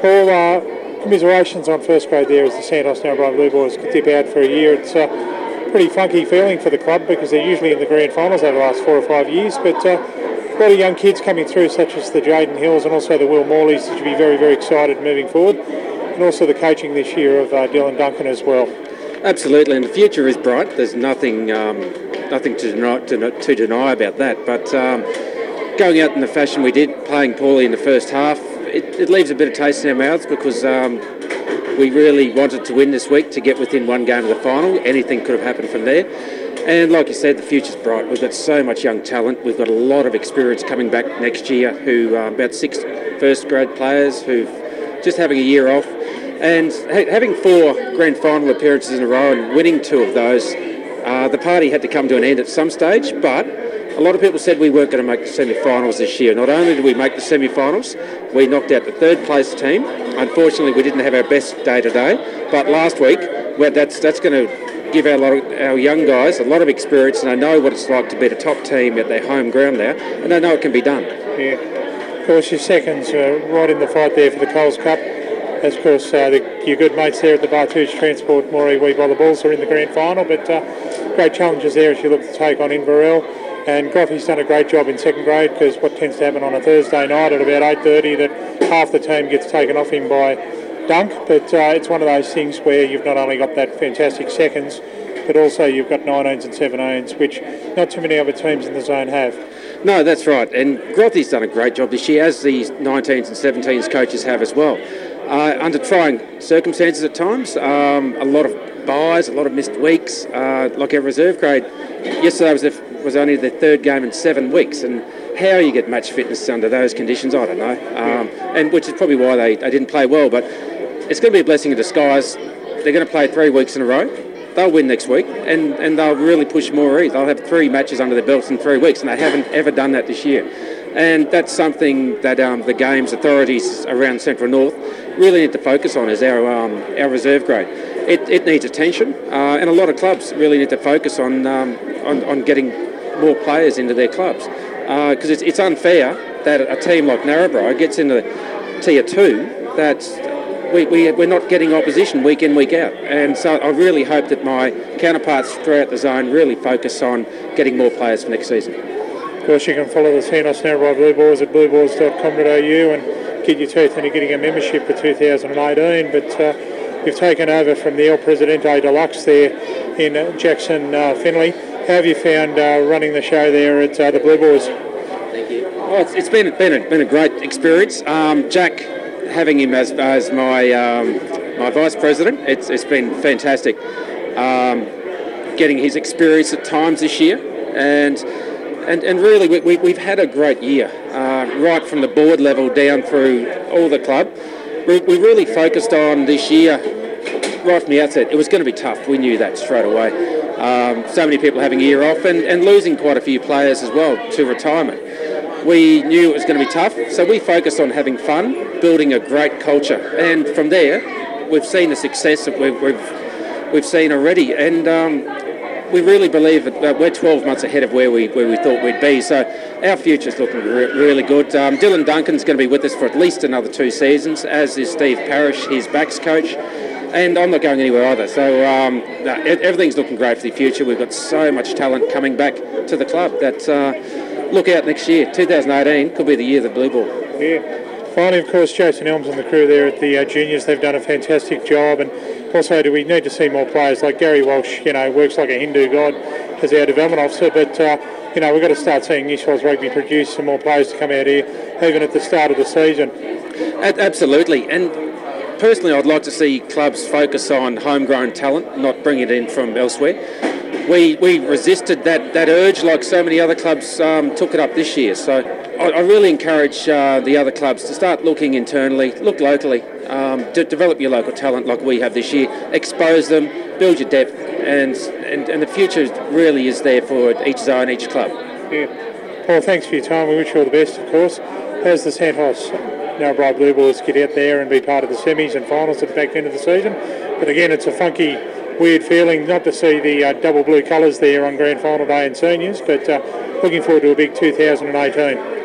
Paul, commiserations on first grade there as the Santos Narrabri Blue Boys could dip out for a year. It's a pretty funky feeling for the club because they're usually in the grand finals over the last 4 or 5 years, but a lot of young kids coming through, such as the Jaden Hills and also the Will Morleys, that should be very, very excited moving forward, and also the coaching this year of Dylan Duncan as well. Absolutely, and the future is bright. There's nothing to deny about that, but going out in the fashion we did, playing poorly in the first half, it leaves a bit of taste in our mouths because we really wanted to win this week to get within one game of the final. Anything could have happened from there. And like you said, the future's bright. We've got so much young talent. We've got a lot of experience coming back next year, who about 6 first-grade players who've just having a year off. And having 4 grand final appearances in a row and winning 2 of those, the party had to come to an end at some stage, but a lot of people said we weren't going to make the semi-finals this year. Not only did we make the semi-finals, we knocked out the 3rd place team. Unfortunately, we didn't have our best day today, but last week, that's going to give our young guys a lot of experience, and they know what it's like to beat a top team at their home ground there, and they know it can be done. Yeah, of course, your seconds are right in the fight there for the Coles Cup. As of course, your good mates there at the Bartouche Transport, Moree Weeballa Bulls, are in the grand final, but great challenges there as you look to take on Inverell. And Groffy's done a great job in second grade, because what tends to happen on a Thursday night at about 8:30, that half the team gets taken off him by Dunk, but it's one of those things where you've not only got that fantastic seconds, but also you've got 19s and 17s, which not too many other teams in the zone have. No, that's right, and Grothy's done a great job this year, as these 19s and 17s coaches have as well. Under trying circumstances at times, a lot of buys, a lot of missed weeks, like our reserve grade. Yesterday was only the 3rd game in 7 weeks, and how you get match fitness under those conditions, I don't know, and which is probably why they didn't play well, but it's going to be a blessing in disguise. They're going to play 3 weeks in a row. They'll win next week, and they'll really push Moree. They'll have 3 matches under their belts in 3 weeks, and they haven't ever done that this year. And that's something that the games authorities around Central North really need to focus on, is our reserve grade. It needs attention, and a lot of clubs really need to focus on getting more players into their clubs, because it's unfair that a team like Narrabri gets into Tier 2 that we're not getting opposition week in, week out. And so I really hope that my counterparts throughout the zone really focus on getting more players for next season. Of course, you can follow the Santos Narrabri Blue Boys at blueboys.com.au and get your teeth into getting a membership for 2018. But you've taken over from the El Presidente Deluxe there in Jackson, Finley. How have you found running the show there at the Blue Boys? Thank you. Well, it's been a great experience. Jack, having him as my vice president, it's been fantastic. Getting his experience at times this year, and really we've had a great year, right from the board level down through all the club. We really focused on this year right from the outset. It was going to be tough. We knew that straight away. So many people having a year off and losing quite a few players as well to retirement. We knew it was going to be tough, so we focused on having fun, building a great culture, and from there we've seen the success that we've seen already, and we really believe that we're 12 months ahead of where we thought we'd be. So our future's looking really good. Dylan Duncan's going to be with us for at least another 2 seasons, as is Steve Parrish, his backs coach. And I'm not going anywhere either. So everything's looking great for the future. We've got so much talent coming back to the club that look out next year. 2018 could be the year of the Blue Ball. Yeah. Finally, of course, Jason Elms and the crew there at the juniors, they've done a fantastic job. And also, do we need to see more players like Gary Walsh, works like a Hindu god as our development officer. But, we've got to start seeing New South Wales Rugby produce some more players to come out here, even at the start of the season. Absolutely. And personally, I'd like to see clubs focus on homegrown talent, not bring it in from elsewhere. We resisted that urge like so many other clubs took it up this year. So I really encourage the other clubs to start looking internally, look locally, develop your local talent like we have this year, expose them, build your depth, and the future really is there for each zone, each club. Yeah. Paul, thanks for your time. We wish you all the best, of course. How's the Santos Narrabri Blue Boys get out there and be part of the semis and finals at the back end of the season? But again, it's a funky, weird feeling not to see the double blue colours there on grand final day in seniors, but looking forward to a big 2018.